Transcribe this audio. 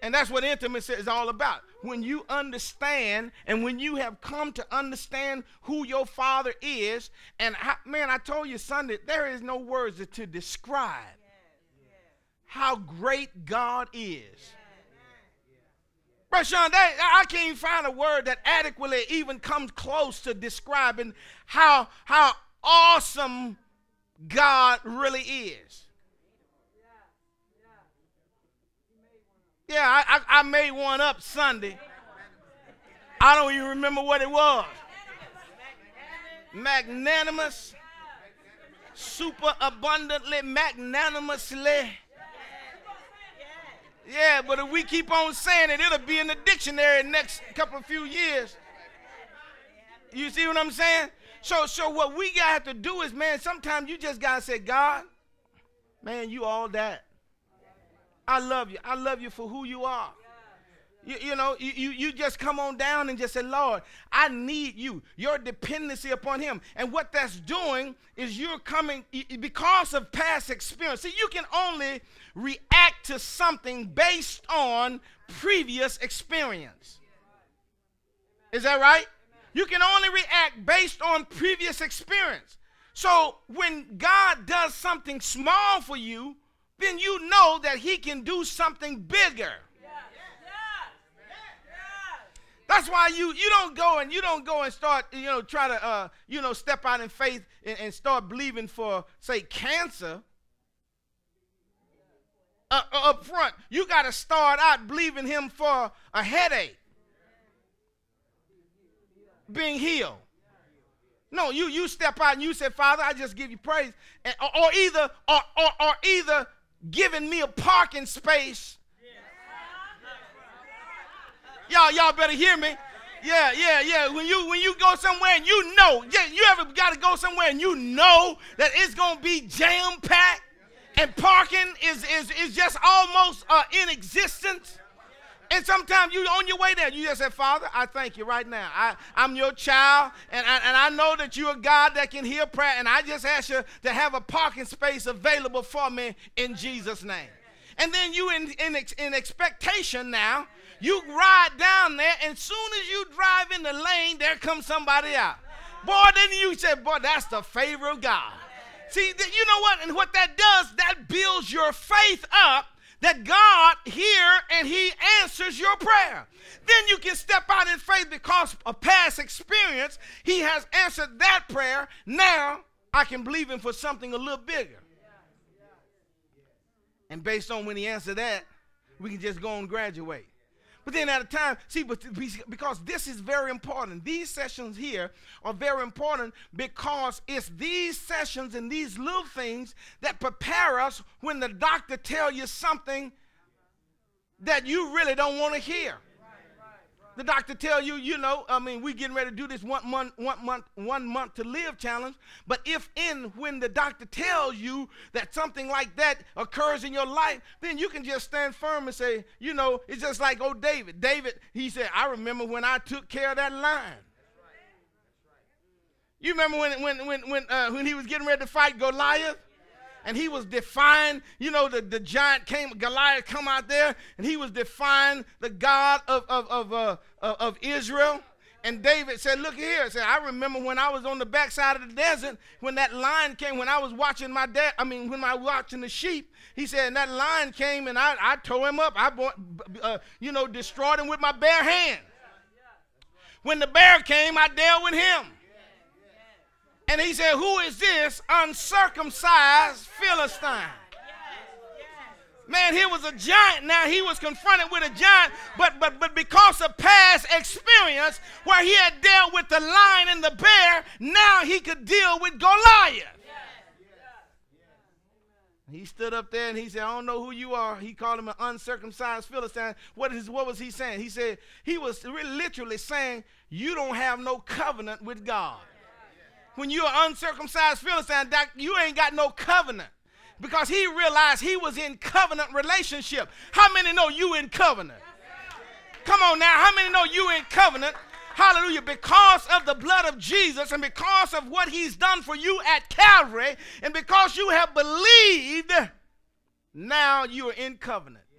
And that's what intimacy is all about. When you understand and when you have come to understand who your Father is, and man, I told you Sunday, there is no words to describe how great God is. Brother Sean, I can't even find a word that adequately even comes close to describing how awesome God really is. Yeah, I made one up Sunday. I don't even remember what it was. Magnanimous, super abundantly, magnanimously. Yeah, but if we keep on saying it, it'll be in the dictionary next couple of few years. You see what I'm saying? So what we got to do is, man, sometimes you just got to say, God, man, you all that. I love you. I love you for who you are. You just come on down and just say, Lord, I need you. Your dependency upon him. And what that's doing is you're coming because of past experience. See, you can only react to something based on previous experience. Is that right? You can only react based on previous experience. So when God does something small for you, then you know that he can do something bigger. That's why you don't go and start, try to, step out in faith and start believing for, say, cancer up front. You got to start out believing him for a headache being healed. No, you step out and you say, Father, I just give you praise. Or either giving me a parking space. Y'all better hear me. Yeah. When you go somewhere and you ever got to go somewhere and you know that it's gonna be jam packed and parking is just almost in existence. And sometimes you on your way there, you just say, Father, I thank you right now. I'm your child, and I know that you're a God that can hear prayer, and I just ask you to have a parking space available for me in Jesus' name. And then you in expectation now, you ride down there, and soon as you drive in the lane, there comes somebody out. Boy, then you say, boy, that's the favor of God. See, you know what? And what that does, that builds your faith up that God hears and he answers your prayer. Then you can step out in faith because of past experience. He has answered that prayer. Now I can believe him for something a little bigger. And based on when he answered that, we can just go and graduate. But then at a time, see, because this is very important. These sessions here are very important because it's these sessions and these little things that prepare us when the doctor tells you something that you really don't want to hear. The doctor tell you, we getting ready to do this one month to live challenge. But when the doctor tells you that something like that occurs in your life, then you can just stand firm and say, it's just like old David. David, he said, I remember when I took care of that lion. You remember when he was getting ready to fight Goliath? And he was defying, the giant Goliath come out there, and he was defying the God of Israel. And David said, look here, I remember when I was on the backside of the desert, when that lion came, when I was watching when I was watching the sheep, he said, and that lion came, and I tore him up. I destroyed him with my bare hand. When the bear came, I dealt with him. And he said, who is this uncircumcised Philistine? Man, he was a giant. Now he was confronted with a giant, but because of past experience where he had dealt with the lion and the bear, now he could deal with Goliath. He stood up there and he said, I don't know who you are. He called him an uncircumcised Philistine. What was he saying? He said, he was really literally saying, you don't have no covenant with God. When you're an uncircumcised Philistine, you ain't got no covenant. Because he realized he was in covenant relationship. How many know you in covenant? Come on now. How many know you in covenant? Hallelujah. Because of the blood of Jesus and because of what he's done for you at Calvary and because you have believed, now you are in covenant.